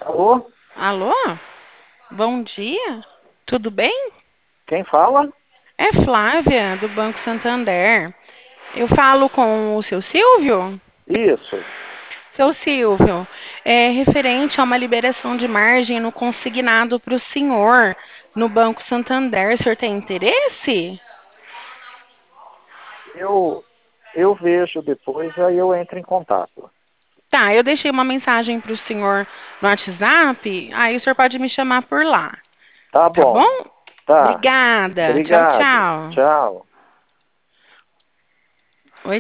Alô? Alô? Bom dia. Tudo bem? Quem fala? É Flávia, do Banco Santander. Eu falo com o seu Silvio? Isso. Seu Silvio, é referente a uma liberação de margem no consignado para o senhor no Banco Santander. O senhor tem interesse? Eu, eu vejo depois, aí eu entro em contato. Tá, eu deixei uma mensagem para o senhor no WhatsApp. Aí o senhor pode me chamar por lá. Tá Tá bom? bom. Tá. Obrigada. Tchau, Obrigado. tchau. Tchau.